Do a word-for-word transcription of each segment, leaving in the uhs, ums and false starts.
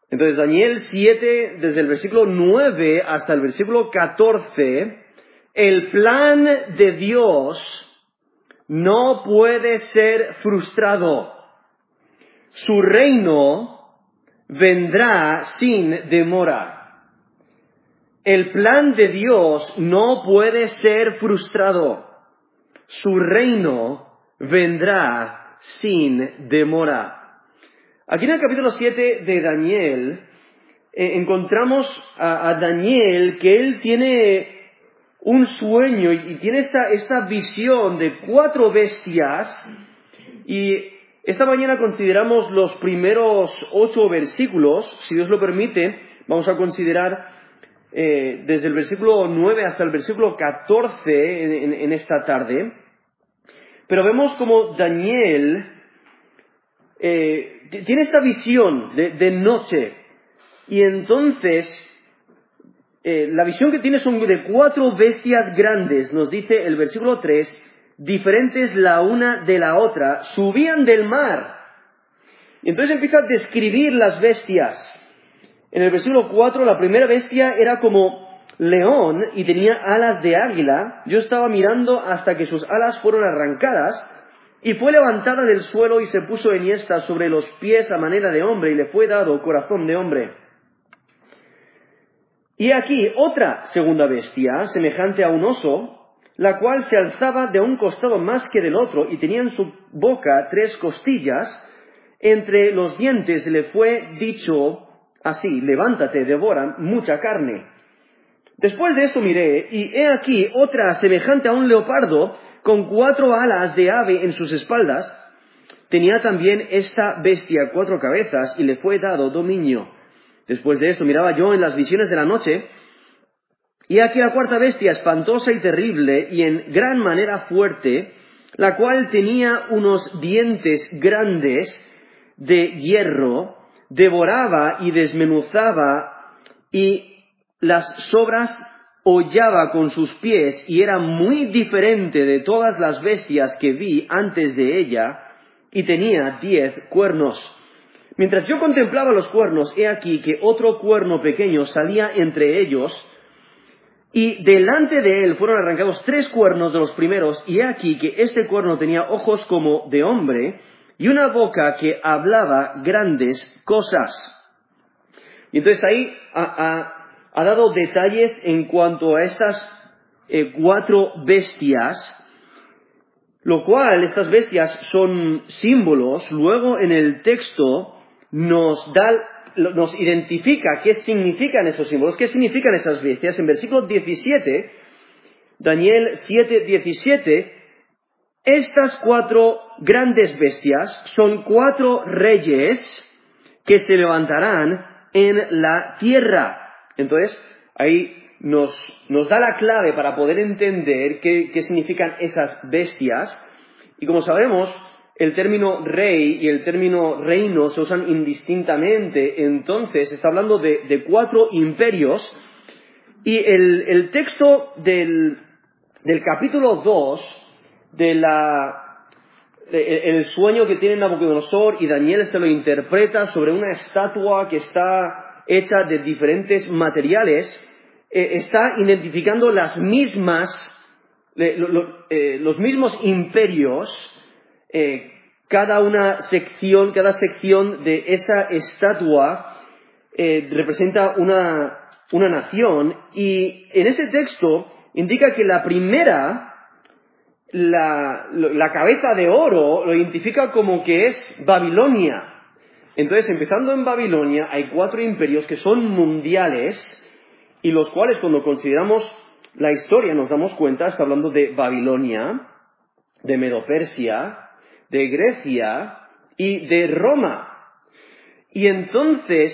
Entonces, Daniel siete, desde el versículo nueve hasta el versículo catorce, el plan de Dios no puede ser frustrado. Su reino vendrá sin demora. El plan de Dios no puede ser frustrado. Su reino vendrá sin demora. Aquí en el capítulo siete de Daniel eh, encontramos a, a Daniel que él tiene un sueño y tiene esta, esta visión de cuatro bestias, y esta mañana consideramos los primeros ocho versículos. Si Dios lo permite, vamos a considerar eh, desde el versículo nueve hasta el versículo catorce en, en, en esta tarde. Pero vemos como Daniel eh, tiene esta visión de, de noche, y entonces Eh, la visión que tiene son de cuatro bestias grandes, nos dice el versículo tres, diferentes la una de la otra, subían del mar. Y entonces empieza a describir las bestias. En el versículo cuatro, la primera bestia era como león y tenía alas de águila. Yo estaba mirando hasta que sus alas fueron arrancadas, y fue levantada del suelo y se puso enhiesta sobre los pies a manera de hombre, y le fue dado corazón de hombre. Y aquí otra segunda bestia, semejante a un oso, la cual se alzaba de un costado más que del otro, y tenía en su boca tres costillas. Entre los dientes le fue dicho así: levántate, devora mucha carne. Después de esto miré, y he aquí otra semejante a un leopardo, con cuatro alas de ave en sus espaldas. Tenía también esta bestia cuatro cabezas, y le fue dado dominio. Después de esto miraba yo en las visiones de la noche, y aquí la cuarta bestia, espantosa y terrible, y en gran manera fuerte, la cual tenía unos dientes grandes de hierro, devoraba y desmenuzaba, y las sobras hollaba con sus pies, y era muy diferente de todas las bestias que vi antes de ella, y tenía diez cuernos. Mientras yo contemplaba los cuernos, he aquí que otro cuerno pequeño salía entre ellos, y delante de él fueron arrancados tres cuernos de los primeros, y he aquí que este cuerno tenía ojos como de hombre, y una boca que hablaba grandes cosas. Y entonces ahí ha, ha, ha dado detalles en cuanto a estas eh, cuatro bestias, lo cual, estas bestias son símbolos. Luego en el texto nos da, nos identifica qué significan esos símbolos, qué significan esas bestias. En versículo diecisiete, Daniel siete, diecisiete, estas cuatro grandes bestias son cuatro reyes que se levantarán en la tierra. Entonces, ahí nos, nos da la clave para poder entender qué, qué significan esas bestias. Y como sabemos, el término rey y el término reino se usan indistintamente. Entonces, está hablando de, de cuatro imperios. Y el, el texto del, del capítulo dos, de la, de, el sueño que tiene Nabucodonosor, y Daniel se lo interpreta sobre una estatua que está hecha de diferentes materiales, eh, está identificando las mismas, eh, lo, lo, eh, los mismos imperios. Eh, cada una sección, cada sección de esa estatua eh, representa una, una nación, y en ese texto indica que la primera, la, la cabeza de oro, lo identifica como que es Babilonia. Entonces, empezando en Babilonia, hay cuatro imperios que son mundiales, y los cuales, cuando consideramos la historia, nos damos cuenta, está hablando de Babilonia, de Medo-Persia, de Grecia y de Roma. Y entonces,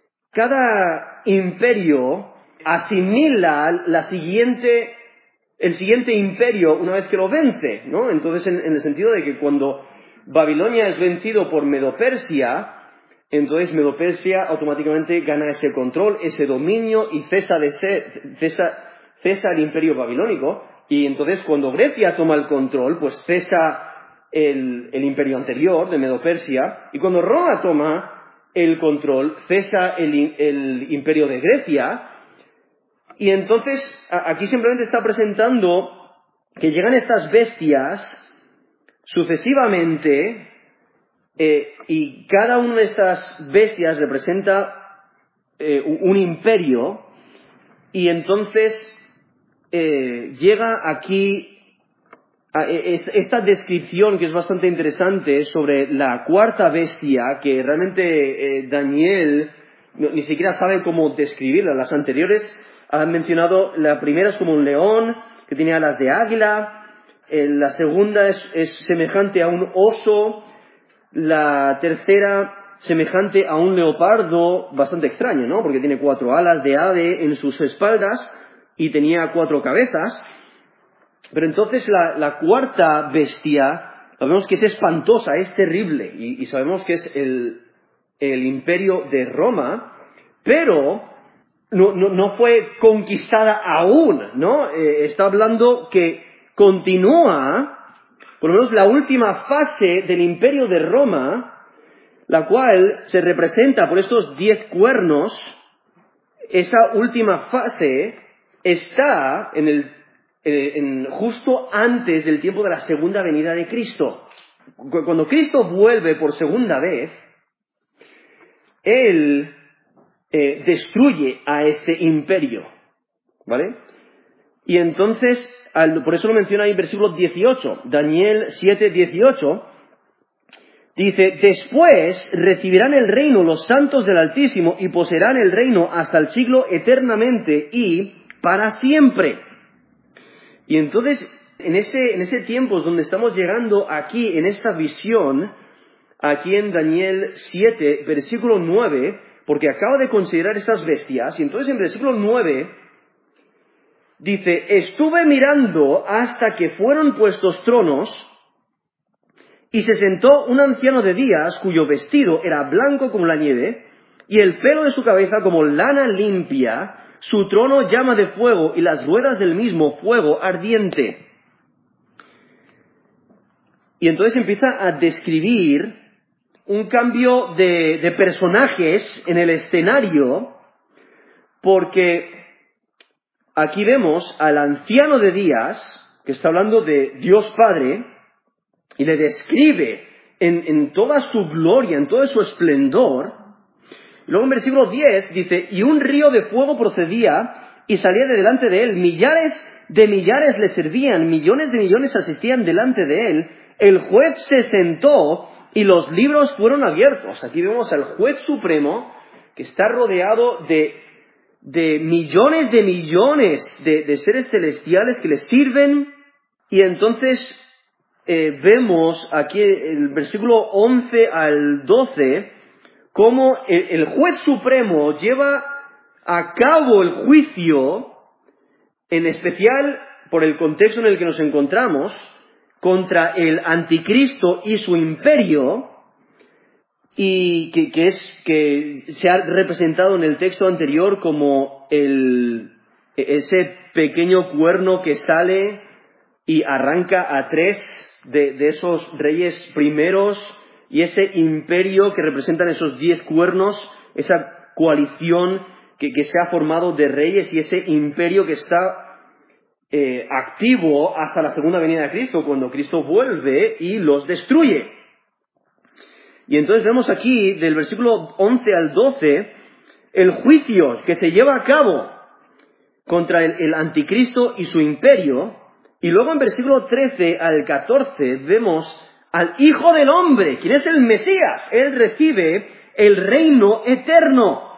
cada imperio asimila la siguiente, el siguiente imperio una vez que lo vence, ¿no? Entonces, en, en el sentido de que cuando Babilonia es vencido por Medo-Persia, entonces Medo-Persia automáticamente gana ese control, ese dominio, y cesa, de ser, cesa, cesa el imperio babilónico. Y entonces, cuando Grecia toma el control, pues cesa El, el imperio anterior de Medo-Persia, y cuando Roma toma el control, cesa el, el imperio de Grecia, y entonces aquí simplemente está presentando que llegan estas bestias sucesivamente, eh, y cada una de estas bestias representa eh, un imperio, y entonces eh, llega aquí a esta descripción que es bastante interesante sobre la cuarta bestia, que realmente eh, Daniel no, ni siquiera sabe cómo describirla. Las anteriores han mencionado, la primera es como un león que tiene alas de águila, eh, la segunda es, es semejante a un oso, la tercera semejante a un leopardo, bastante extraño, ¿no? Porque tiene cuatro alas de ave en sus espaldas y tenía cuatro cabezas. Pero entonces la, la cuarta bestia, sabemos que es espantosa, es terrible, y, y sabemos que es el, el imperio de Roma, pero no, no, no fue conquistada aún, ¿no? Eh, está hablando que continúa, por lo menos la última fase del imperio de Roma, la cual se representa por estos diez cuernos. Esa última fase está en el En, justo antes del tiempo de la segunda venida de Cristo. Cuando Cristo vuelve por segunda vez, Él eh, destruye a este imperio, ¿vale? Y entonces, al, por eso lo menciona ahí en versículo dieciocho, Daniel siete, dieciocho, dice: después recibirán el reino los santos del Altísimo y poseerán el reino hasta el siglo eternamente y para siempre. Y entonces, en ese, en ese tiempo es donde estamos llegando aquí, en esta visión, aquí en Daniel siete, versículo nueve, porque acaba de considerar esas bestias, y entonces en versículo nueve dice: estuve mirando hasta que fueron puestos tronos, y se sentó un anciano de días, cuyo vestido era blanco como la nieve, y el pelo de su cabeza como lana limpia. Su trono llama de fuego y las ruedas del mismo fuego ardiente. Y entonces empieza a describir un cambio de, de personajes en el escenario, porque aquí vemos al anciano de días, que está hablando de Dios Padre, y le describe en, en toda su gloria, en todo su esplendor. Luego en versículo diez dice: y un río de fuego procedía y salía de delante de él. Millares de millares le servían, millones de millones asistían delante de él. El juez se sentó y los libros fueron abiertos. Aquí vemos al juez supremo que está rodeado de, de millones de millones de, de seres celestiales que le sirven. Y entonces eh, vemos aquí el versículo once al doce, cómo el juez supremo lleva a cabo el juicio, en especial por el contexto en el que nos encontramos, contra el anticristo y su imperio, y que, que, es, que se ha representado en el texto anterior como el, ese pequeño cuerno que sale y arranca a tres de, de esos reyes primeros, y ese imperio que representan esos diez cuernos, esa coalición que, que se ha formado de reyes, y ese imperio que está eh, activo hasta la segunda venida de Cristo, cuando Cristo vuelve y los destruye. Y entonces vemos aquí, del versículo once al doce, el juicio que se lleva a cabo contra el, el anticristo y su imperio. Y luego en versículo trece al catorce vemos al Hijo del Hombre, quien es el Mesías. Él recibe el reino eterno.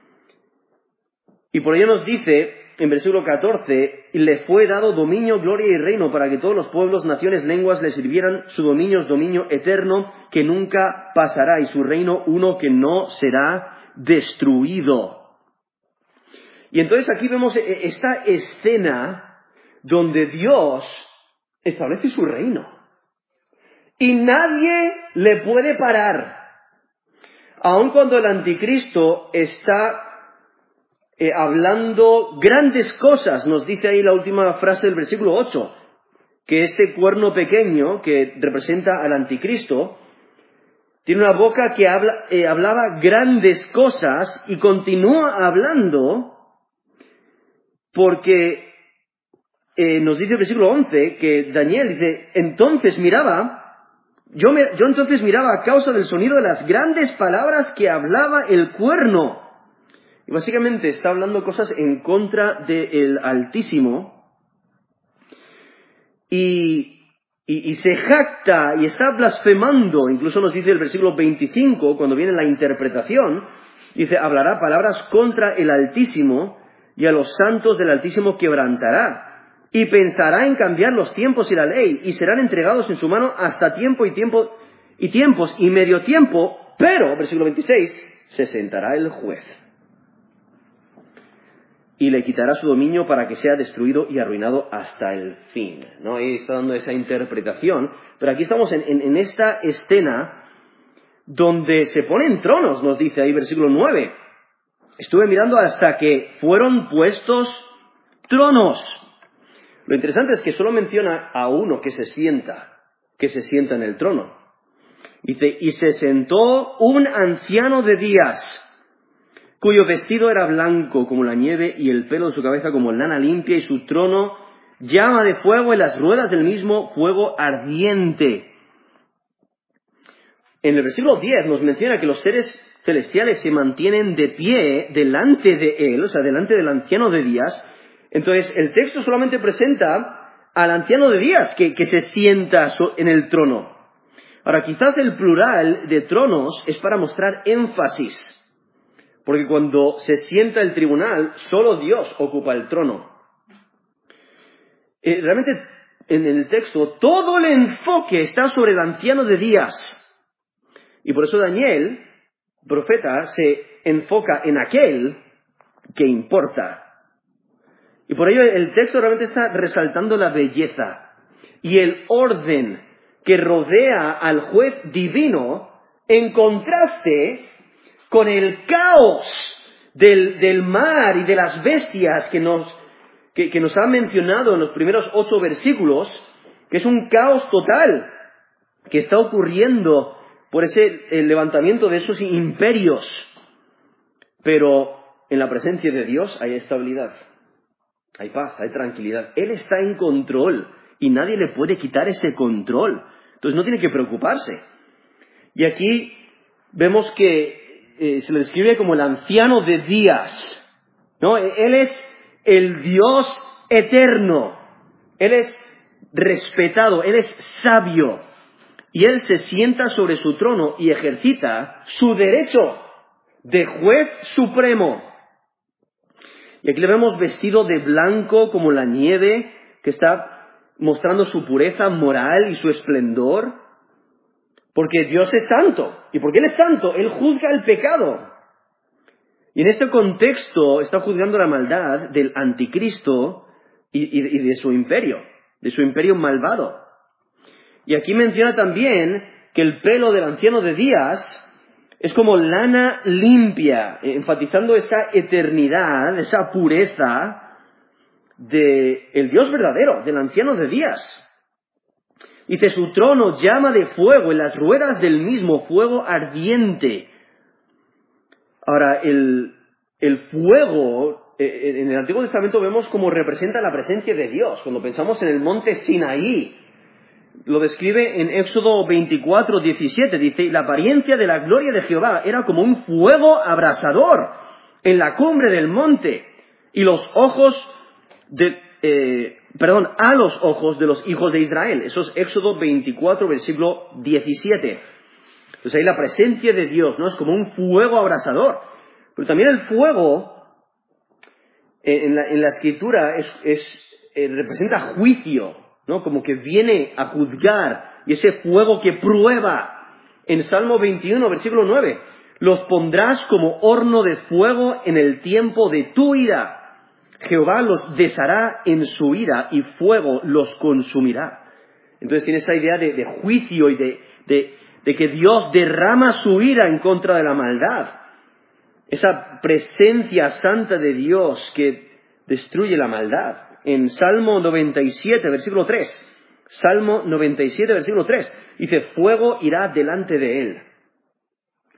Y por ello nos dice, en versículo catorce, le fue dado dominio, gloria y reino para que todos los pueblos, naciones, lenguas le sirvieran. Su dominio es dominio eterno que nunca pasará, y su reino uno que no será destruido. Y entonces aquí vemos esta escena donde Dios establece su reino. Y nadie le puede parar. Aun cuando el anticristo está eh, hablando grandes cosas, nos dice ahí la última frase del versículo ocho, que este cuerno pequeño que representa al anticristo Tiene una boca que habla, eh, hablaba grandes cosas y continúa hablando porque eh, nos dice el versículo once que Daniel dice, entonces miraba, yo, me, yo entonces miraba a causa del sonido de las grandes palabras que hablaba el cuerno. Y básicamente está hablando cosas en contra del Altísimo y... Y, y se jacta y está blasfemando, incluso nos dice el versículo veinticinco, cuando viene la interpretación, dice, hablará palabras contra el Altísimo y a los santos del Altísimo quebrantará. Y pensará en cambiar los tiempos y la ley, y serán entregados en su mano hasta tiempo y tiempo y tiempos y medio tiempo, pero, versículo veintiséis, se sentará el juez. Y le quitará su dominio para que sea destruido y arruinado hasta el fin. ¿No? Ahí está dando esa interpretación. Pero aquí estamos en, en, en esta escena donde se ponen tronos, nos dice ahí versículo nueve. Estuve mirando hasta que fueron puestos tronos. Lo interesante es que solo menciona a uno que se sienta, que se sienta en el trono. Dice, y se sentó un anciano de días, cuyo vestido era blanco como la nieve y el pelo de su cabeza como lana limpia, y su trono llama de fuego y las ruedas del mismo fuego ardiente. En el versículo diez nos menciona que los seres celestiales se mantienen de pie delante de él, o sea, delante del anciano de días. Entonces, el texto solamente presenta al anciano de días que, que se sienta en el trono. Ahora, quizás el plural de tronos es para mostrar énfasis. Porque cuando se sienta el tribunal, solo Dios ocupa el trono. Eh, realmente, en el texto, todo el enfoque está sobre el anciano de días. Y por eso Daniel, profeta, se enfoca en aquel que importa. Y por ello el texto realmente está resaltando la belleza y el orden que rodea al juez divino en contraste con el caos del, del mar y de las bestias que nos, que, que nos ha mencionado en los primeros ocho versículos, que es un caos total que está ocurriendo por ese el levantamiento de esos imperios. Pero en la presencia de Dios hay estabilidad, hay paz, hay tranquilidad. Él está en control y nadie le puede quitar ese control. Entonces no tiene que preocuparse. Y aquí vemos que Eh, se le describe como el anciano de días, ¿no? Él es el Dios eterno, Él es respetado, Él es sabio, y Él se sienta sobre su trono y ejercita su derecho de juez supremo. Y aquí le vemos vestido de blanco como la nieve, que está mostrando su pureza moral y su esplendor. Porque Dios es santo. Y porque Él es santo, Él juzga el pecado. Y en este contexto está juzgando la maldad del anticristo y, y, y de su imperio, de su imperio malvado. Y aquí menciona también que el pelo del anciano de días es como lana limpia, enfatizando esa eternidad, esa pureza del Dios verdadero, del anciano de días. Dice, su trono llama de fuego y las ruedas del mismo fuego ardiente. Ahora, el, el fuego, eh, en el Antiguo Testamento vemos cómo representa la presencia de Dios. Cuando pensamos en el monte Sinaí, lo describe en Éxodo veinticuatro, diecisiete. Dice, la apariencia de la gloria de Jehová era como un fuego abrasador en la cumbre del monte. Y los ojos de... Eh, perdón, a los ojos de los hijos de Israel. Eso es Éxodo veinticuatro, versículo diecisiete. Entonces ahí la presencia de Dios, ¿no? Es como un fuego abrasador. Pero también el fuego, eh, en, la, en la Escritura, es, es, eh, representa juicio, ¿no? Como que viene a juzgar. Y ese fuego que prueba. En Salmo veintiuno, versículo nueve. Los pondrás como horno de fuego en el tiempo de tu ira. Jehová los deshará en su ira y fuego los consumirá. Entonces tiene esa idea de, de juicio y de, de, de que Dios derrama su ira en contra de la maldad. Esa presencia santa de Dios que destruye la maldad. En Salmo noventa y siete, versículo tres. Salmo noventa y siete, versículo tres. Dice, fuego irá delante de él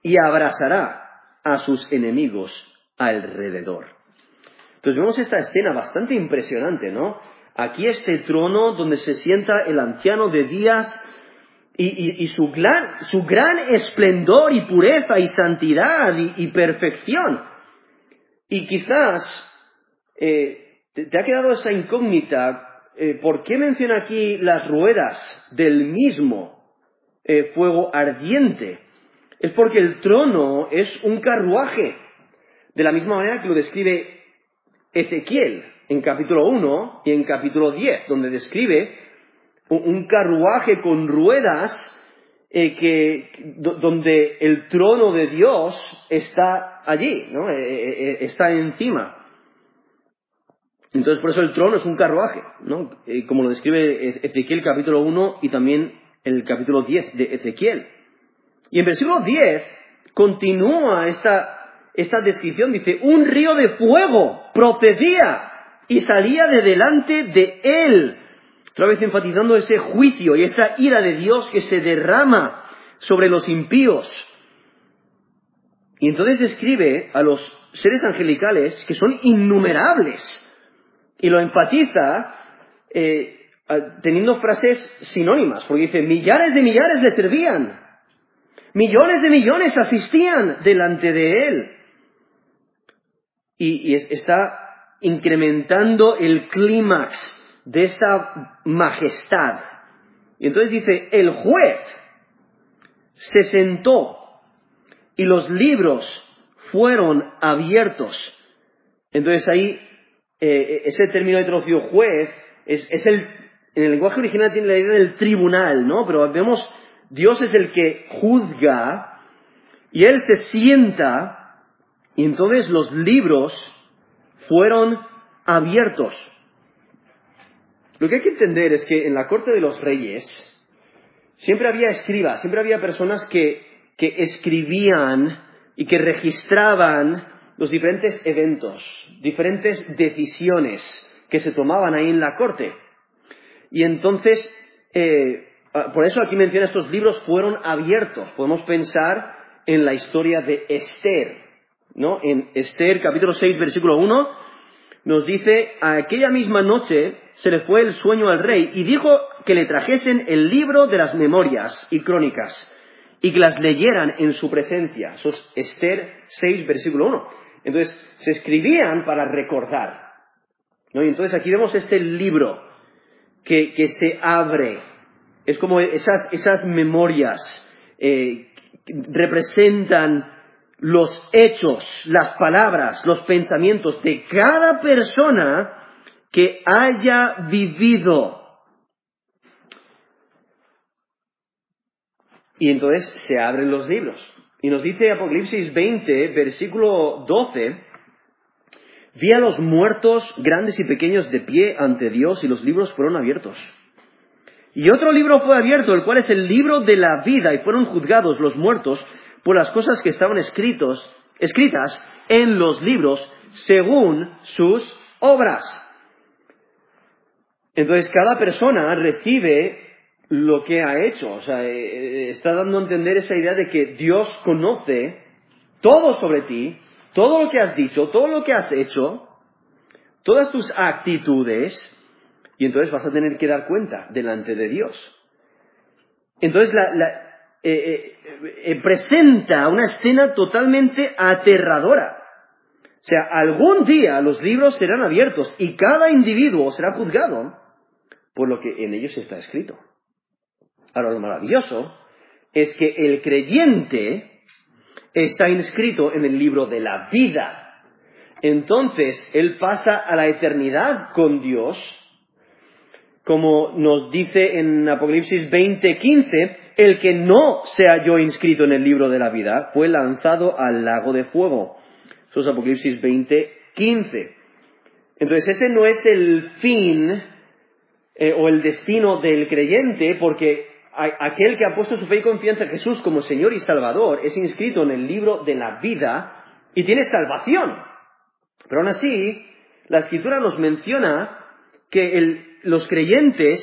y abrazará a sus enemigos alrededor. Entonces vemos esta escena bastante impresionante, ¿no? Aquí este trono donde se sienta el anciano de días y, y, y su, gran, su gran esplendor y pureza y santidad y, y perfección. Y quizás eh, te, te ha quedado esa incógnita, eh, ¿por qué menciona aquí las ruedas del mismo eh, fuego ardiente? Es porque el trono es un carruaje, de la misma manera que lo describe Ezequiel en capítulo uno y en capítulo diez, donde describe un carruaje con ruedas eh, que, do, donde el trono de Dios está allí, ¿no? Eh, eh, está encima. Entonces por eso el trono es un carruaje, ¿no? Eh, como lo describe Ezequiel capítulo uno y también el capítulo diez de Ezequiel. Y en versículo diez continúa esta, esta descripción, dice, un río de fuego procedía y salía de delante de él. Otra vez enfatizando ese juicio y esa ira de Dios que se derrama sobre los impíos. Y entonces describe a los seres angelicales que son innumerables. Y lo enfatiza eh, teniendo frases sinónimas, porque dice, millares de millares le servían. Millones de millones asistían delante de él. Y, y es, está incrementando el clímax de esta majestad. Y entonces dice, el juez se sentó y los libros fueron abiertos. Entonces ahí, eh, ese término de traducido juez, es, es el, en el lenguaje original tiene la idea del tribunal, ¿no? Pero vemos, Dios es el que juzga y Él se sienta y entonces los libros fueron abiertos. Lo que hay que entender es que en la corte de los reyes siempre había escribas, siempre había personas que, que escribían y que registraban los diferentes eventos, diferentes decisiones que se tomaban ahí en la corte. Y entonces, eh, por eso aquí menciona estos libros fueron abiertos. Podemos pensar en la historia de Esther, ¿no? En Esther capítulo seis versículo uno nos dice, aquella misma noche se le fue el sueño al rey y dijo que le trajesen el libro de las memorias y crónicas y que las leyeran en su presencia. Eso es Esther seis versículo uno. Entonces, se escribían para recordar, ¿no? Y entonces aquí vemos este libro que, que se abre. Es como esas, esas memorias eh, representan los hechos, las palabras, los pensamientos de cada persona que haya vivido. Y entonces se abren los libros. Y nos dice Apocalipsis veinte, versículo doce, vi a los muertos, grandes y pequeños, de pie ante Dios, y los libros fueron abiertos. Y otro libro fue abierto, el cual es el libro de la vida, y fueron juzgados los muertos por las cosas que estaban escritos, escritas en los libros según sus obras. Entonces cada persona recibe lo que ha hecho. O sea, eh, está dando a entender esa idea de que Dios conoce todo sobre ti, todo lo que has dicho, todo lo que has hecho, todas tus actitudes, y entonces vas a tener que dar cuenta delante de Dios. Entonces la, la, eh, eh, eh, presenta una escena totalmente aterradora. O sea, algún día los libros serán abiertos y cada individuo será juzgado por lo que en ellos está escrito. Ahora, lo maravilloso es que el creyente está inscrito en el libro de la vida. Entonces, él pasa a la eternidad con Dios, como nos dice en Apocalipsis veinte quince, el que no se halló inscrito en el libro de la vida fue lanzado al lago de fuego. Eso es Apocalipsis veinte quince. Entonces, ese no es el fin eh, o el destino del creyente, porque aquel que ha puesto su fe y confianza en Jesús como Señor y Salvador es inscrito en el libro de la vida y tiene salvación. Pero aún así, la Escritura nos menciona que el, los creyentes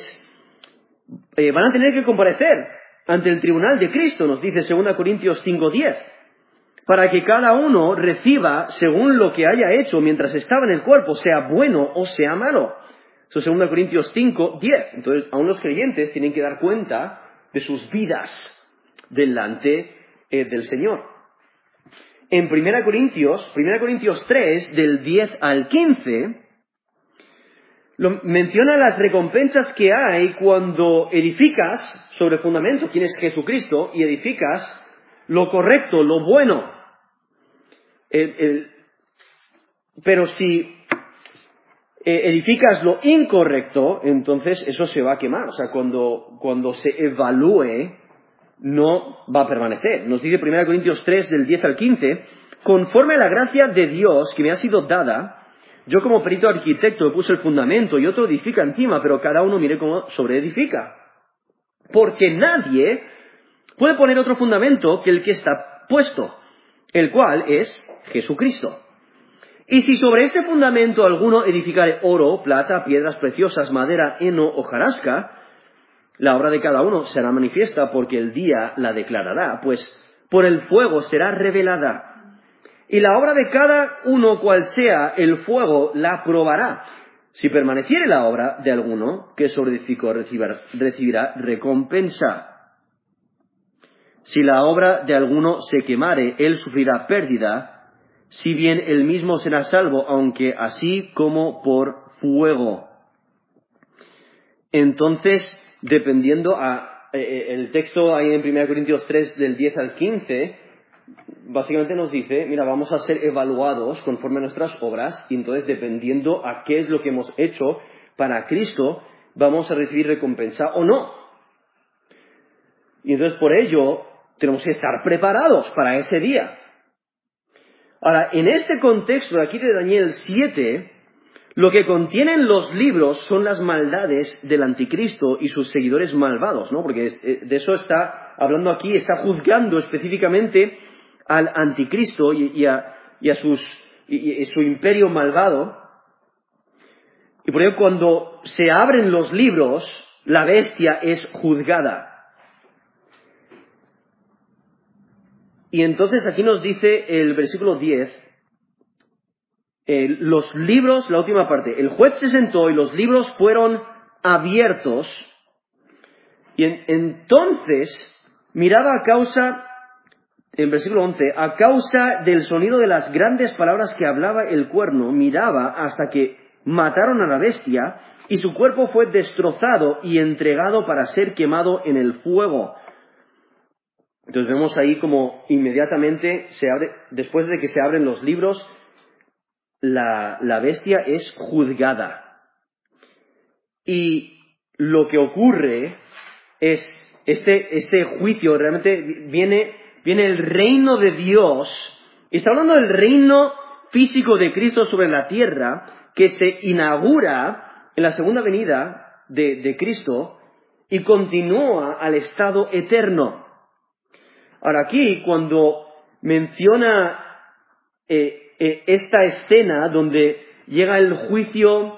eh, van a tener que comparecer ante el tribunal de Cristo, nos dice segunda Corintios cinco diez. para que cada uno reciba según lo que haya hecho mientras estaba en el cuerpo, sea bueno o sea malo. Eso es dos Corintios cinco, diez. Entonces, aún los creyentes tienen que dar cuenta de sus vidas delante eh, del Señor. En primera Corintios, primera Corintios tres, del diez al quince, lo, menciona las recompensas que hay cuando edificas sobre fundamento, quién es Jesucristo, y edificas lo correcto, lo bueno. El, el, pero si edificas lo incorrecto, entonces eso se va a quemar. O sea, cuando, cuando se evalúe, no va a permanecer. Nos dice primera Corintios tres, del diez al quince, conforme a la gracia de Dios que me ha sido dada, yo como perito arquitecto puse el fundamento y otro edifica encima, pero cada uno mire cómo sobreedifica. Porque nadie puede poner otro fundamento que el que está puesto, el cual es Jesucristo. Y si sobre este fundamento alguno edificare oro, plata, piedras preciosas, madera, heno o hojarasca, la obra de cada uno será manifiesta porque el día la declarará, pues por el fuego será revelada. Y la obra de cada uno, cual sea el fuego, la probará. Si permaneciere la obra de alguno que sobreedificó, recibirá, recibirá recompensa. Si la obra de alguno se quemare, él sufrirá pérdida, si bien él mismo será salvo, aunque así como por fuego. Entonces, dependiendo a, eh, el texto ahí en primera Corintios tres, del diez al quince, básicamente nos dice, mira, vamos a ser evaluados conforme a nuestras obras, y entonces dependiendo a qué es lo que hemos hecho para Cristo, vamos a recibir recompensa o no. Y entonces por ello tenemos que estar preparados para ese día. Ahora, en este contexto de aquí de Daniel siete, lo que contienen los libros son las maldades del anticristo y sus seguidores malvados, ¿no? Porque de eso está hablando aquí, está juzgando específicamente al anticristo y, y, a, y a sus, y, y su imperio malvado. Y por ello, cuando se abren los libros, la bestia es juzgada. Y entonces aquí nos dice el versículo diez, eh, los libros, la última parte, el juez se sentó y los libros fueron abiertos, y en, entonces miraba a causa, en versículo once, a causa del sonido de las grandes palabras que hablaba el cuerno, miraba hasta que mataron a la bestia, y su cuerpo fue destrozado y entregado para ser quemado en el fuego. Entonces vemos ahí como inmediatamente se abre, después de que se abren los libros, la, la bestia es juzgada. Y lo que ocurre es, este, este juicio realmente viene, viene el reino de Dios, y está hablando del reino físico de Cristo sobre la tierra, que se inaugura en la segunda venida de, de Cristo y continúa al estado eterno. Ahora aquí, cuando menciona eh, eh, esta escena donde llega el juicio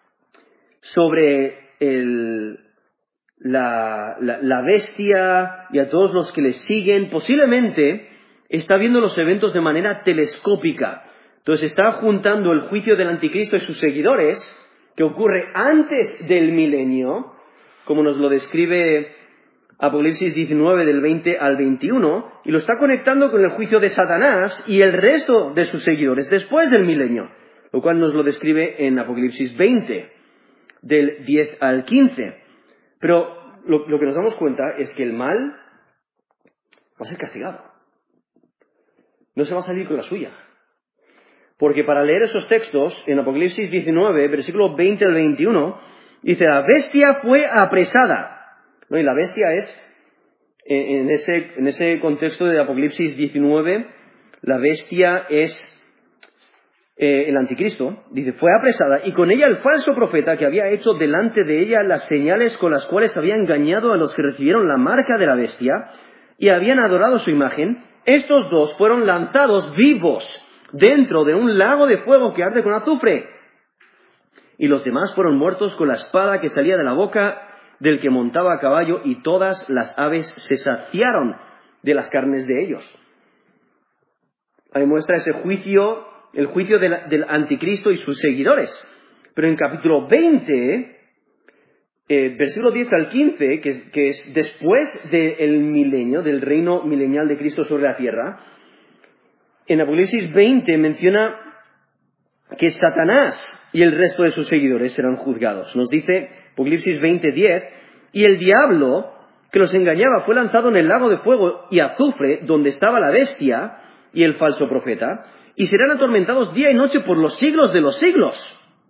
sobre el, la, la, la bestia y a todos los que le siguen, posiblemente está viendo los eventos de manera telescópica. Entonces está juntando el juicio del anticristo y sus seguidores, que ocurre antes del milenio, como nos lo describe Apocalipsis diecinueve, del veinte al veintiuno, y lo está conectando con el juicio de Satanás y el resto de sus seguidores después del milenio, lo cual nos lo describe en Apocalipsis veinte, del diez al quince. Pero lo, lo que nos damos cuenta es que el mal va a ser castigado. No se va a salir con la suya. Porque para leer esos textos, en Apocalipsis diecinueve, versículo veinte al veintiuno, dice, la bestia fue apresada. ¿No? Y la bestia es, en ese, en ese contexto de Apocalipsis diecinueve, la bestia es eh, el anticristo. Dice, fue apresada, y con ella el falso profeta que había hecho delante de ella las señales con las cuales había engañado a los que recibieron la marca de la bestia y habían adorado su imagen. Estos dos fueron lanzados vivos dentro de un lago de fuego que arde con azufre. Y los demás fueron muertos con la espada que salía de la boca del que montaba a caballo, y todas las aves se saciaron de las carnes de ellos. ahí muestra ese juicio, el juicio del, del anticristo y sus seguidores. Pero en capítulo veinte, eh, versículo diez al quince, que es, que es después del milenio, del reino milenial de Cristo sobre la tierra, en Apocalipsis veinte menciona que Satanás y el resto de sus seguidores serán juzgados. Nos dice Apocalipsis veinte diez, y el diablo que los engañaba fue lanzado en el lago de fuego y azufre, donde estaba la bestia y el falso profeta, y serán atormentados día y noche por los siglos de los siglos.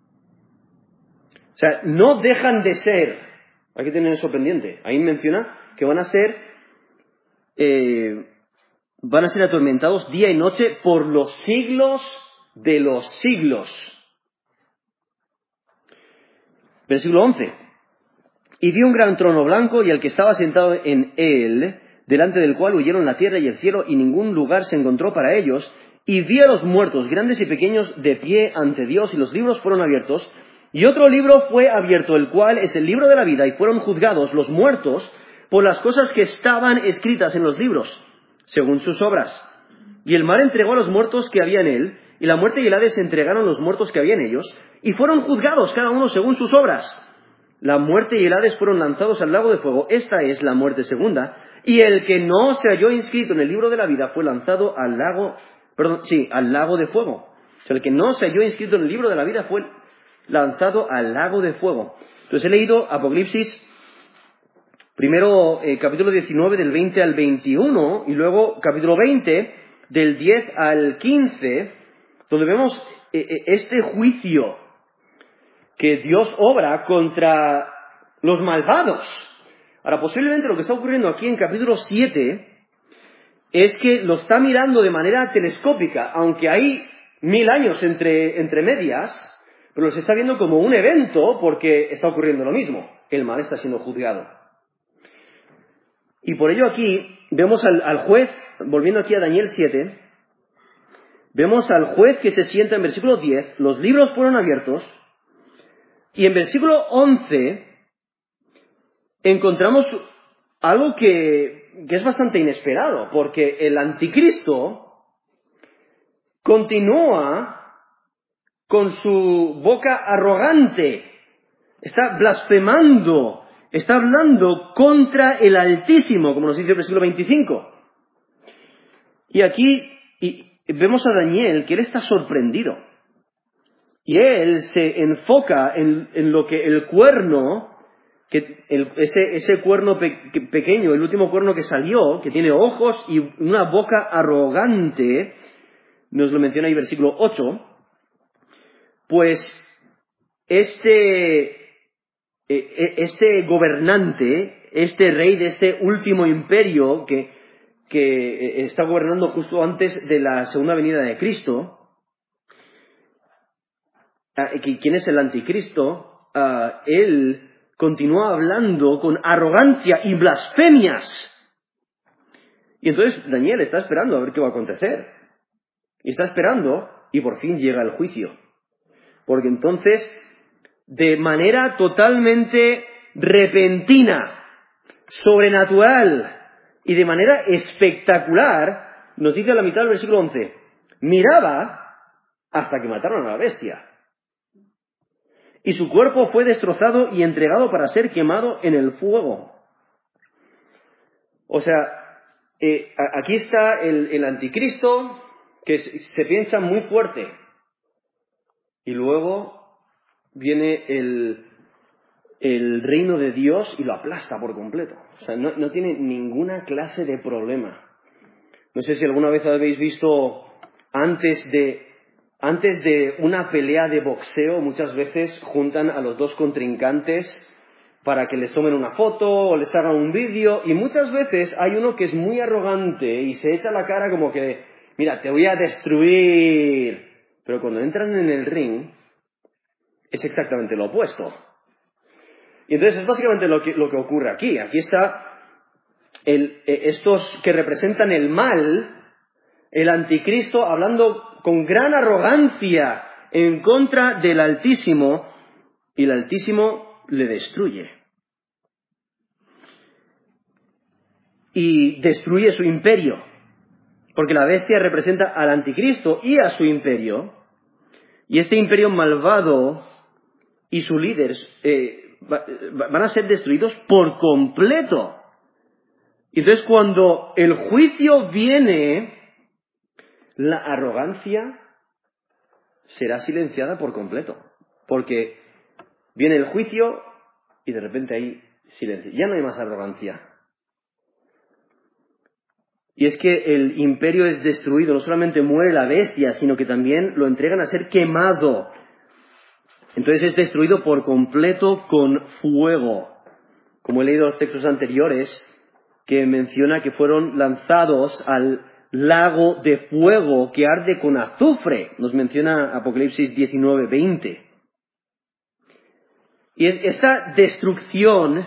O sea, no dejan de ser, hay que tener eso pendiente, ahí menciona que van a ser, eh, van a ser atormentados día y noche por los siglos de los siglos. Versículo once. Y vi un gran trono blanco y al que estaba sentado en él, delante del cual huyeron la tierra y el cielo, y ningún lugar se encontró para ellos. Y vi a los muertos, grandes y pequeños, de pie ante Dios, y los libros fueron abiertos. Y otro libro fue abierto, el cual es el libro de la vida, y fueron juzgados los muertos por las cosas que estaban escritas en los libros, según sus obras. Y el mar entregó a los muertos que había en él, y la muerte y el Hades entregaron los muertos que había en ellos, y fueron juzgados cada uno según sus obras. La muerte y el Hades fueron lanzados al lago de fuego. Esta es la muerte segunda. Y el que no se halló inscrito en el libro de la vida fue lanzado al lago, perdón, sí, al lago de fuego. O sea, el que no se halló inscrito en el libro de la vida fue lanzado al lago de fuego. Entonces he leído Apocalipsis, primero eh, capítulo diecinueve del veinte al veintiuno, y luego capítulo veinte del diez al quince, donde vemos eh, eh, este juicio que Dios obra contra los malvados. Ahora, posiblemente lo que está ocurriendo aquí en capítulo siete es que lo está mirando de manera telescópica, aunque hay mil años entre, entre medias, pero los está viendo como un evento porque está ocurriendo lo mismo. El mal está siendo juzgado. Y por ello aquí vemos al, al juez, volviendo aquí a Daniel siete, vemos al juez que se sienta en versículo diez, los libros fueron abiertos, y en versículo once encontramos algo que, que es bastante inesperado, porque el anticristo continúa con su boca arrogante, está blasfemando, está hablando contra el Altísimo, como nos dice el versículo veinticinco. Y aquí y vemos a Daniel que él está sorprendido. Y él se enfoca en, en lo que el cuerno, que el, ese, ese cuerno pe, que, pequeño, el último cuerno que salió, que tiene ojos y una boca arrogante, nos lo menciona ahí versículo ocho, pues este, este gobernante, este rey de este último imperio que, que está gobernando justo antes de la segunda venida de Cristo, ¿quién es el anticristo? Uh, él continúa hablando con arrogancia y blasfemias. Y entonces Daniel está esperando a ver qué va a acontecer. Y está esperando y por fin llega el juicio. Porque entonces, de manera totalmente repentina, sobrenatural y de manera espectacular, nos dice a la mitad del versículo once, miraba hasta que mataron a la bestia. Y su cuerpo fue destrozado y entregado para ser quemado en el fuego. O sea, eh, aquí está el, el anticristo que se, se piensa muy fuerte. Y luego viene el, el reino de Dios y lo aplasta por completo. O sea, no, no tiene ninguna clase de problema. No sé si alguna vez habéis visto antes de... Antes de una pelea de boxeo, muchas veces juntan a los dos contrincantes para que les tomen una foto o les hagan un vídeo, y muchas veces hay uno que es muy arrogante y se echa la cara como que, mira, te voy a destruir. Pero cuando entran en el ring, es exactamente lo opuesto. Y entonces es básicamente lo que, lo que ocurre aquí. Aquí está el, estos que representan el mal, el anticristo, hablando con gran arrogancia en contra del Altísimo, y el Altísimo le destruye. Y destruye su imperio. porque la bestia representa al anticristo y a su imperio, y este imperio malvado y sus líderes eh, va, van a ser destruidos por completo. Entonces, cuando el juicio viene, la arrogancia será silenciada por completo, porque viene el juicio y de repente hay silencio. Ya no hay más arrogancia. Y es que el imperio es destruido, no solamente muere la bestia, sino que también lo entregan a ser quemado. Entonces es destruido por completo con fuego. Como he leído los textos anteriores, que menciona que fueron lanzados al lago de fuego que arde con azufre. Nos menciona Apocalipsis diecinueve veinte. Y es esta destrucción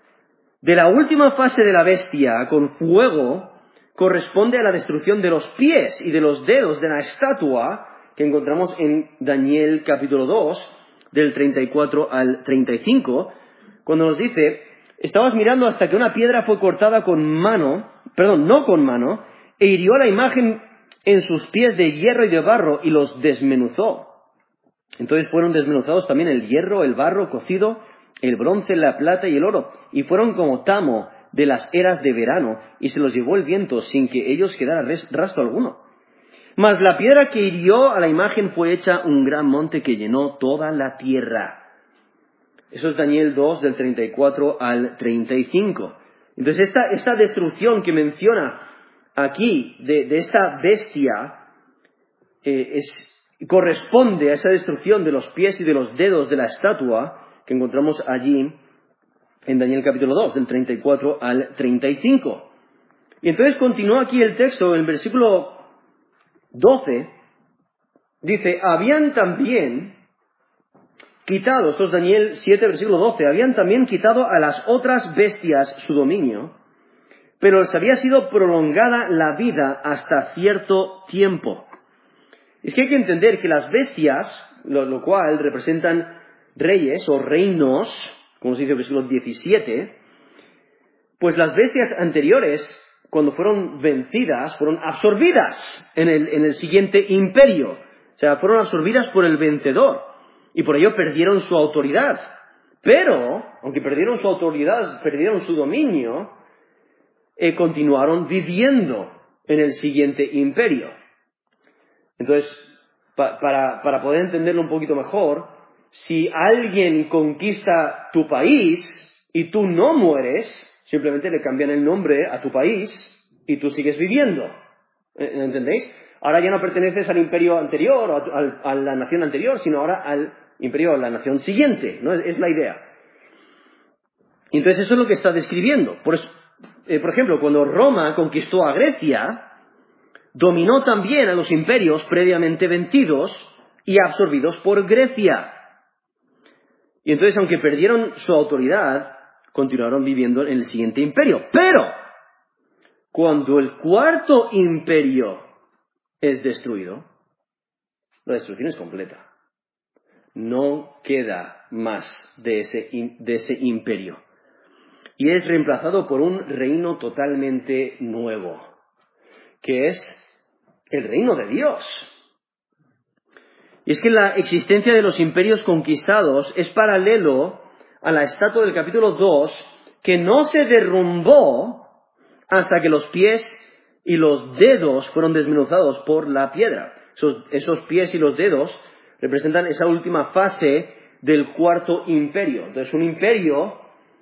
de la última fase de la bestia con fuego corresponde a la destrucción de los pies y de los dedos de la estatua que encontramos en Daniel capítulo dos, del treinta y cuatro al treinta y cinco, cuando nos dice: estabas mirando hasta que una piedra fue cortada con mano, perdón, no con mano, e hirió la imagen en sus pies de hierro y de barro y los desmenuzó. Entonces fueron desmenuzados también el hierro, el barro cocido, el bronce, la plata y el oro, y fueron como tamo de las eras de verano, y se los llevó el viento sin que ellos quedara rastro alguno. Mas la piedra que hirió a la imagen fue hecha un gran monte que llenó toda la tierra. Eso es Daniel dos, del treinta y cuatro al treinta y cinco. Entonces esta, esta destrucción que menciona aquí de, de esta bestia eh, es, corresponde a esa destrucción de los pies y de los dedos de la estatua que encontramos allí en Daniel capítulo dos, del treinta y cuatro al treinta y cinco. Y entonces continúa aquí el texto, en el versículo doce, dice: habían también quitado, esto es Daniel siete, versículo doce, habían también quitado a las otras bestias su dominio, pero les había sido prolongada la vida hasta cierto tiempo. Es que hay que entender que las bestias, lo, lo cual representan reyes o reinos, como se dice en el versículo diecisiete, pues las bestias anteriores, cuando fueron vencidas, fueron absorbidas en el, en el siguiente imperio. O sea, fueron absorbidas por el vencedor y por ello perdieron su autoridad. Pero, aunque perdieron su autoridad, perdieron su dominio, eh, continuaron viviendo en el siguiente imperio. Entonces, pa, para, para poder entenderlo un poquito mejor, si alguien conquista tu país y tú no mueres, simplemente le cambian el nombre a tu país y tú sigues viviendo. ¿Entendéis? Ahora ya no perteneces al imperio anterior o a, a la nación anterior, sino ahora al imperio, a la nación siguiente, ¿no? Es, es la idea. Entonces eso es lo que está describiendo. Por, eso, eh, por ejemplo, cuando Roma conquistó a Grecia, dominó también a los imperios previamente vencidos y absorbidos por Grecia. Y entonces, aunque perdieron su autoridad, continuaron viviendo en el siguiente imperio. Pero, cuando el cuarto imperio es destruido, la destrucción es completa. No queda más de ese, de ese imperio. Y es reemplazado por un reino totalmente nuevo, que es el reino de Dios. Y es que la existencia de los imperios conquistados es paralelo a la estatua del capítulo dos, que no se derrumbó hasta que los pies y los dedos fueron desmenuzados por la piedra. Esos, esos pies y los dedos representan esa última fase del cuarto imperio. Entonces, un imperio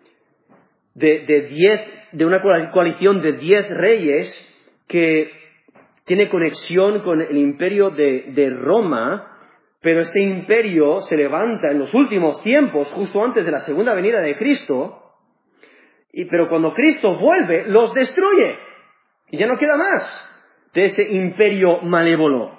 de, de, diez, de una coalición de diez reyes que tiene conexión con el imperio de, de Roma. Pero este imperio se levanta en los últimos tiempos, justo antes de la segunda venida de Cristo, y, pero cuando Cristo vuelve, los destruye. Y ya no queda más de ese imperio malévolo.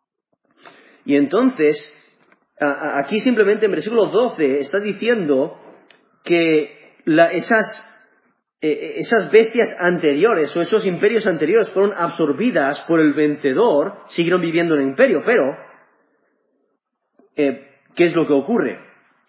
Y entonces, a, a, aquí simplemente en versículo doce está diciendo que la, esas, eh, esas bestias anteriores o esos imperios anteriores fueron absorbidas por el vencedor, siguieron viviendo en el imperio, pero Eh, ¿qué es lo que ocurre?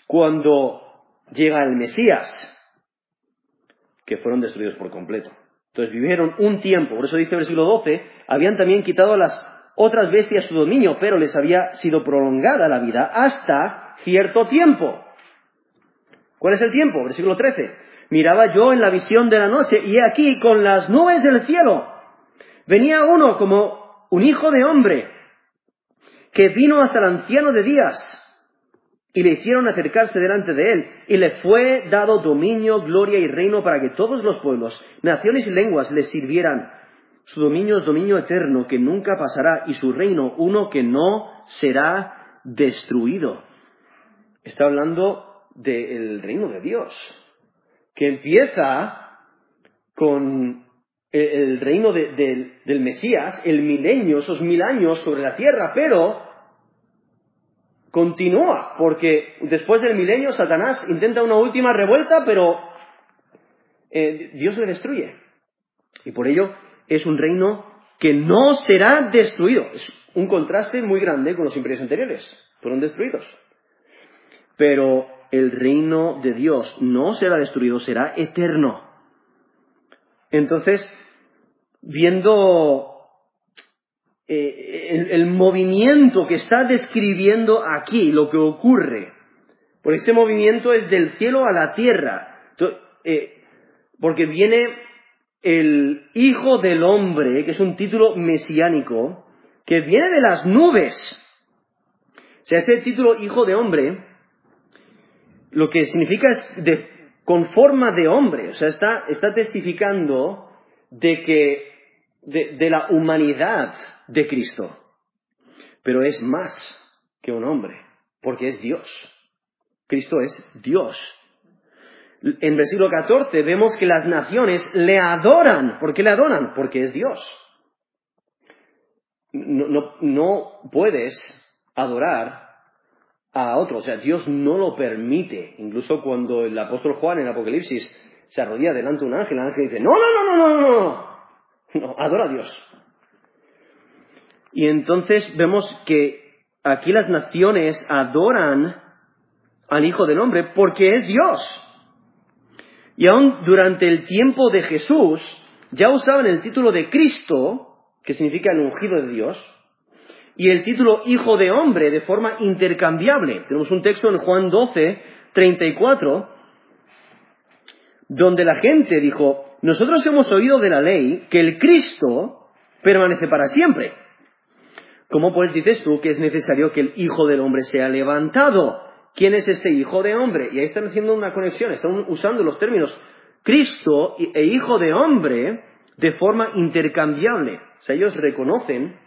Cuando llega el Mesías, que fueron destruidos por completo. Entonces vivieron un tiempo, por eso dice el versículo doce, habían también quitado a las otras bestias su dominio, pero les había sido prolongada la vida hasta cierto tiempo. ¿Cuál es el tiempo? Versículo trece. Miraba yo en la visión de la noche, y he aquí con las nubes del cielo venía uno como un hijo de hombre, que vino hasta el anciano de días, y le hicieron acercarse delante de él, y le fue dado dominio, gloria y reino para que todos los pueblos, naciones y lenguas le sirvieran. Su dominio es dominio eterno que nunca pasará, y su reino uno que no será destruido. Está hablando del reino de Dios, que empieza con el reino de, de, del Mesías, el milenio, esos mil años sobre la tierra, pero continúa, porque después del milenio Satanás intenta una última revuelta, pero eh, Dios le destruye. Y por ello es un reino que no será destruido. Es un contraste muy grande con los imperios anteriores. Fueron destruidos. Pero el reino de Dios no será destruido, será eterno. Entonces, viendo eh, el, el movimiento que está describiendo aquí, lo que ocurre, porque ese movimiento es del cielo a la tierra, Entonces, eh, porque viene el Hijo del Hombre, que es un título mesiánico, que viene de las nubes. O sea, ese título Hijo de Hombre, lo que significa es de, con forma de hombre. O sea, está, está testificando de que, de, de la humanidad de Cristo. Pero es más que un hombre, porque es Dios. Cristo es Dios. En versículo catorce vemos que las naciones le adoran. ¿Por qué le adoran? Porque es Dios. No, no, no puedes adorar a otro. O sea, Dios no lo permite. Incluso cuando el apóstol Juan en Apocalipsis se arrodilla delante de un ángel, el ángel dice, no, no, no, no, no, no, no. No, adora a Dios. Y entonces vemos que aquí las naciones adoran al Hijo del Hombre porque es Dios. Y aún durante el tiempo de Jesús, ya usaban el título de Cristo, que significa el ungido de Dios, y el título Hijo de Hombre de forma intercambiable. Tenemos un texto en Juan doce, treinta y cuatro, donde la gente dijo, nosotros hemos oído de la ley que el Cristo permanece para siempre. ¿Cómo pues dices tú que es necesario que el Hijo del Hombre sea levantado? ¿Quién es este Hijo de Hombre? Y ahí están haciendo una conexión, están usando los términos Cristo e Hijo de Hombre de forma intercambiable. O sea, ellos reconocen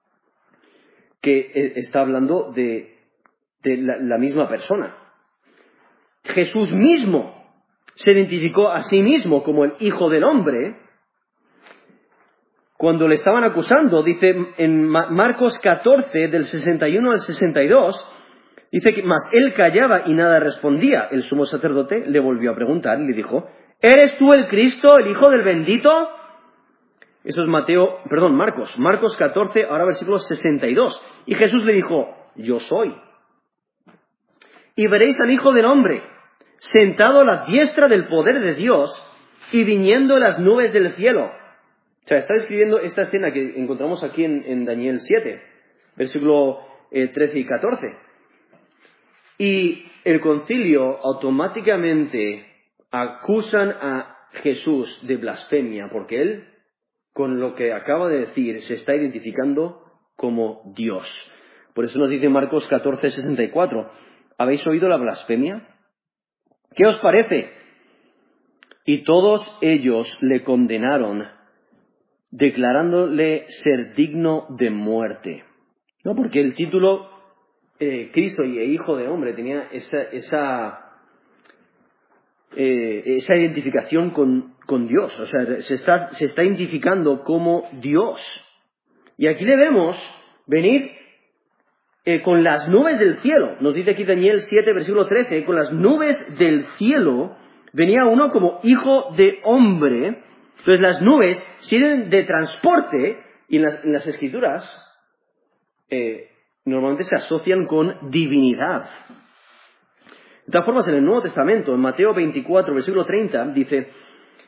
que está hablando de, de la, la misma persona. Jesús mismo se identificó a sí mismo como el Hijo del Hombre cuando le estaban acusando. Dice en Marcos catorce, del sesenta y uno al sesenta y dos, dice que más él callaba y nada respondía. El sumo sacerdote le volvió a preguntar y le dijo, ¿eres tú el Cristo, el Hijo del Bendito? Eso es Mateo, perdón, Marcos, Marcos catorce, ahora versículo sesenta y dos. Y Jesús le dijo, yo soy. Y veréis al Hijo del Hombre sentado a la diestra del poder de Dios y viniendo en las nubes del cielo. O sea, está describiendo esta escena que encontramos aquí en, en Daniel siete, versículo eh, trece y catorce. Y el concilio automáticamente acusan a Jesús de blasfemia, porque él, con lo que acaba de decir, se está identificando como Dios. Por eso nos dice Marcos catorce, sesenta y cuatro, ¿habéis oído la blasfemia? ¿Qué os parece? Y todos ellos le condenaron, declarándole ser digno de muerte. No, porque el título eh, Cristo y Hijo de Hombre tenía esa, esa, eh, esa identificación con, con Dios. O sea, se está, se está identificando como Dios. Y aquí le vemos venir eh, con las nubes del cielo. Nos dice aquí Daniel siete, versículo trece, con las nubes del cielo venía uno como Hijo de Hombre. Entonces las nubes sirven de transporte y en las, en las Escrituras eh, normalmente se asocian con divinidad. De todas formas, en el Nuevo Testamento, en Mateo veinticuatro, versículo treinta, dice,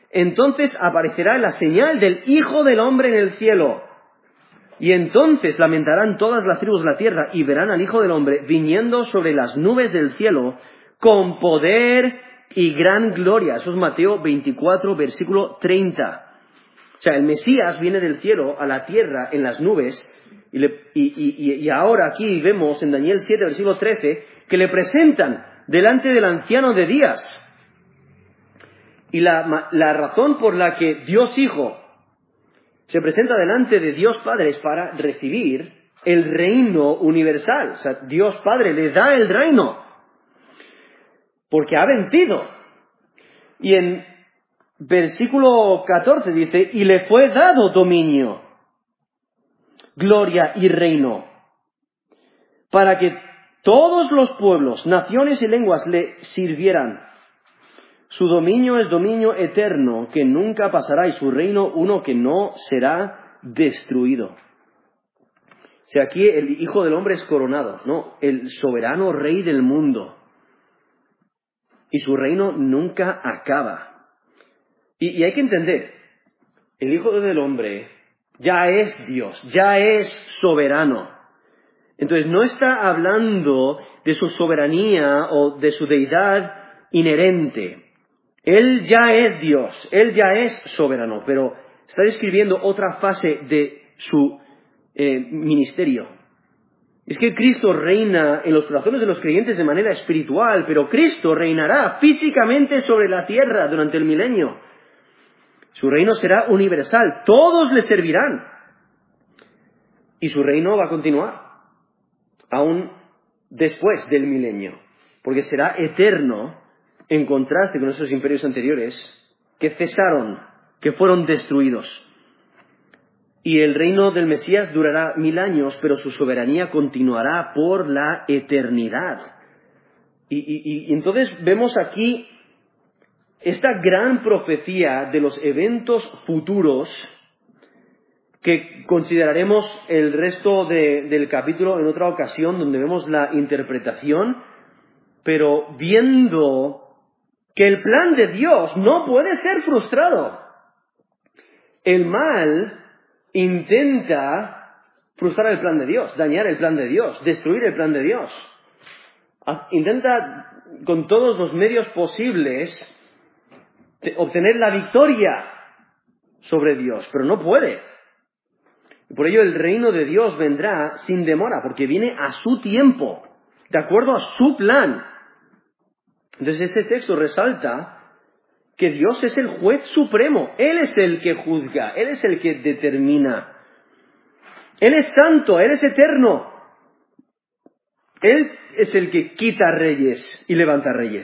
entonces aparecerá la señal del Hijo del Hombre en el cielo. Y entonces lamentarán todas las tribus de la tierra y verán al Hijo del Hombre viniendo sobre las nubes del cielo con poder y gran gloria. Eso es Mateo veinticuatro, versículo treinta. O sea, el Mesías viene del cielo a la tierra en las nubes y, le, y, y, y ahora aquí vemos en Daniel siete, versículo trece, que le presentan delante del anciano de días. Y la, la razón por la que Dios Hijo se presenta delante de Dios Padre es para recibir el reino universal. O sea, Dios Padre le da el reino porque ha vencido. Y en versículo catorce dice, y le fue dado dominio, gloria y reino, para que todos los pueblos, naciones y lenguas le sirvieran. Su dominio es dominio eterno, que nunca pasará, y su reino uno que no será destruido. O sea, aquí el Hijo del Hombre es coronado, ¿no? El soberano Rey del mundo. Y su reino nunca acaba. Y, y hay que entender, el Hijo del Hombre ya es Dios, ya es soberano. Entonces no está hablando de su soberanía o de su deidad inherente. Él ya es Dios, Él ya es soberano, pero está describiendo otra fase de su eh, ministerio. Es que Cristo reina en los corazones de los creyentes de manera espiritual, pero Cristo reinará físicamente sobre la tierra durante el milenio. Su reino será universal, todos le servirán. Y su reino va a continuar, aún después del milenio, porque será eterno, en contraste con esos imperios anteriores que cesaron, que fueron destruidos. Y el reino del Mesías durará mil años, pero su soberanía continuará por la eternidad. Y, y, y entonces vemos aquí esta gran profecía de los eventos futuros que consideraremos el resto de, del capítulo en otra ocasión, donde vemos la interpretación, pero viendo que el plan de Dios no puede ser frustrado. El mal intenta frustrar el plan de Dios, dañar el plan de Dios, destruir el plan de Dios. Intenta con todos los medios posibles obtener la victoria sobre Dios, pero no puede. Y por ello el reino de Dios vendrá sin demora, porque viene a su tiempo, de acuerdo a su plan. Entonces este texto resalta que Dios es el juez supremo. Él es el que juzga, Él es el que determina. Él es santo, Él es eterno. Él es el que quita reyes y levanta reyes.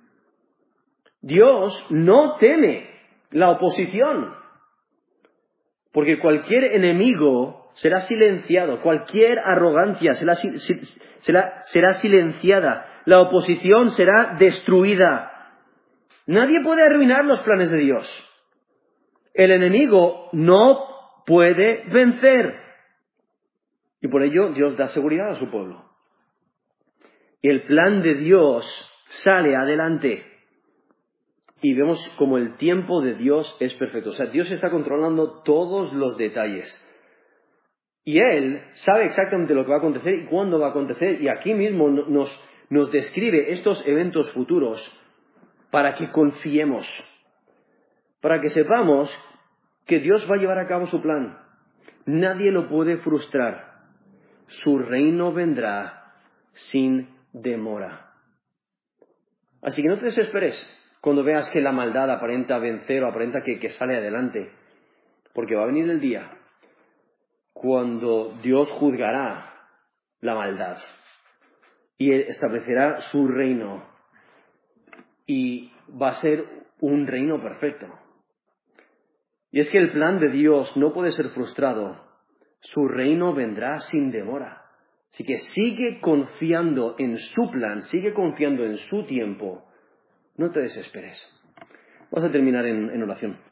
Dios no teme la oposición, porque cualquier enemigo será silenciado, cualquier arrogancia será, será, será silenciada. La oposición será destruida. Nadie puede arruinar los planes de Dios. El enemigo no puede vencer. Y por ello Dios da seguridad a su pueblo. Y el plan de Dios sale adelante. Y vemos como el tiempo de Dios es perfecto. O sea, Dios está controlando todos los detalles. Y Él sabe exactamente lo que va a acontecer y cuándo va a acontecer. Y aquí mismo nos... nos describe estos eventos futuros para que confiemos, para que sepamos que Dios va a llevar a cabo su plan. Nadie lo puede frustrar. Su reino vendrá sin demora. Así que no te desesperes cuando veas que la maldad aparenta vencer o aparenta que, que sale adelante, porque va a venir el día cuando Dios juzgará la maldad y establecerá su reino. Y va a ser un reino perfecto. Y es que el plan de Dios no puede ser frustrado. Su reino vendrá sin demora. Así que sigue confiando en su plan, sigue confiando en su tiempo. No te desesperes. Vamos a terminar en, en oración.